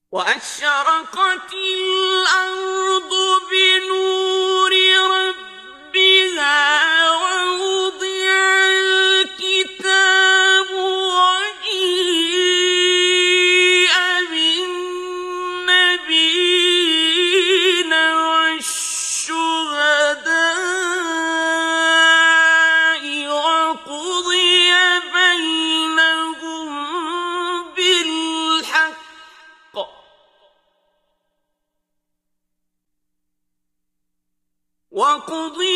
وأشرقت الأرض بنور ربها ووضع الكتاب وجيء بالنبيين والشهداء وقضي بينهم بالحق وقضي